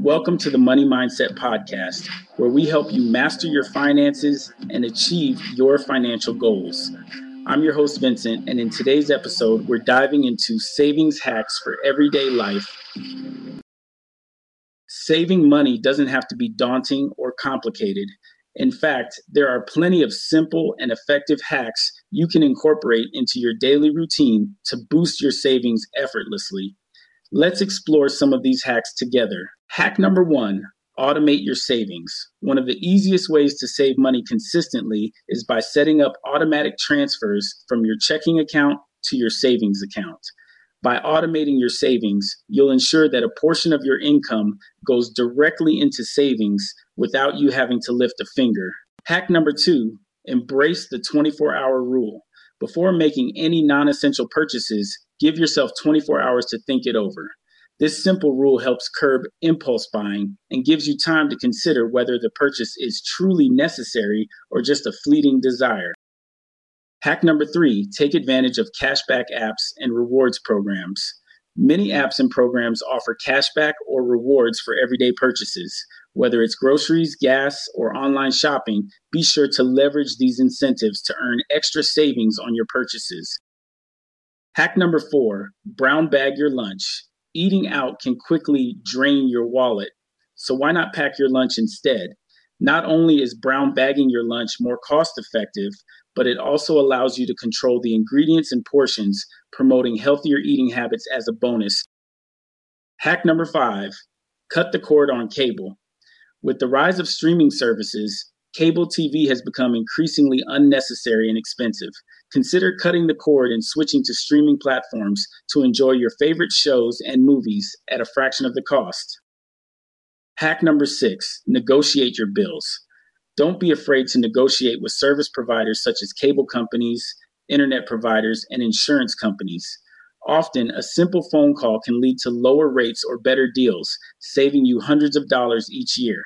Welcome to the Money Mindset Podcast, where we help you master your finances and achieve your financial goals. I'm your host, Vincent, and in today's episode, we're diving into savings hacks for everyday life. Saving money doesn't have to be daunting or complicated. In fact, there are plenty of simple and effective hacks you can incorporate into your daily routine to boost your savings effortlessly. Let's explore some of these hacks together. Hack number 1, automate your savings. One of the easiest ways to save money consistently is by setting up automatic transfers from your checking account to your savings account. By automating your savings, you'll ensure that a portion of your income goes directly into savings without you having to lift a finger. Hack number 2, embrace the 24-hour rule. Before making any non-essential purchases, give yourself 24 hours to think it over. This simple rule helps curb impulse buying and gives you time to consider whether the purchase is truly necessary or just a fleeting desire. Hack number 3, take advantage of cashback apps and rewards programs. Many apps and programs offer cashback or rewards for everyday purchases. Whether it's groceries, gas, or online shopping, be sure to leverage these incentives to earn extra savings on your purchases. Hack number 4, brown bag your lunch. Eating out can quickly drain your wallet, so why not pack your lunch instead? Not only is brown bagging your lunch more cost effective, but it also allows you to control the ingredients and portions, promoting healthier eating habits as a bonus. Hack number 5, cut the cord on cable. With the rise of streaming services, cable TV has become increasingly unnecessary and expensive. Consider cutting the cord and switching to streaming platforms to enjoy your favorite shows and movies at a fraction of the cost. Hack number 6, negotiate your bills. Don't be afraid to negotiate with service providers such as cable companies, internet providers, and insurance companies. Often, a simple phone call can lead to lower rates or better deals, saving you hundreds of dollars each year.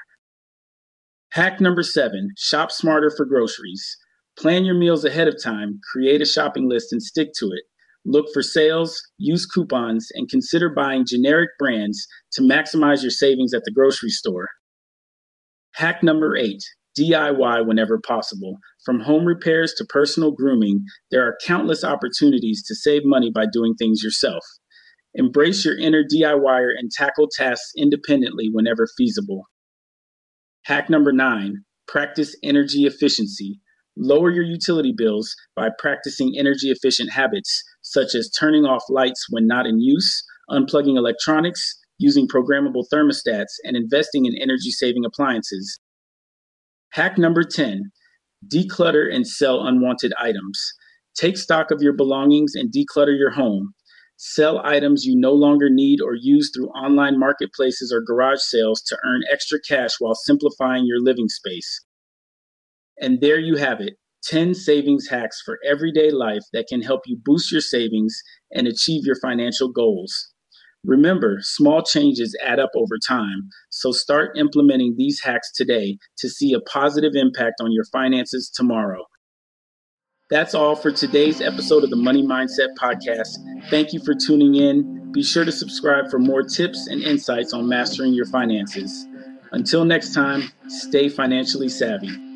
Hack number 7, shop smarter for groceries. Plan your meals ahead of time, create a shopping list and stick to it. Look for sales, use coupons, and consider buying generic brands to maximize your savings at the grocery store. Hack number 8, DIY whenever possible. From home repairs to personal grooming, there are countless opportunities to save money by doing things yourself. Embrace your inner DIYer and tackle tasks independently whenever feasible. Hack number 9, practice energy efficiency. Lower your utility bills by practicing energy efficient habits, such as turning off lights when not in use, unplugging electronics, using programmable thermostats, and investing in energy saving appliances. Hack number 10, declutter and sell unwanted items. Take stock of your belongings and declutter your home. Sell items you no longer need or use through online marketplaces or garage sales to earn extra cash while simplifying your living space. And there you have it, 10 savings hacks for everyday life that can help you boost your savings and achieve your financial goals. Remember, small changes add up over time, so start implementing these hacks today to see a positive impact on your finances tomorrow. That's all for today's episode of the Money Mindset Podcast. Thank you for tuning in. Be sure to subscribe for more tips and insights on mastering your finances. Until next time, stay financially savvy.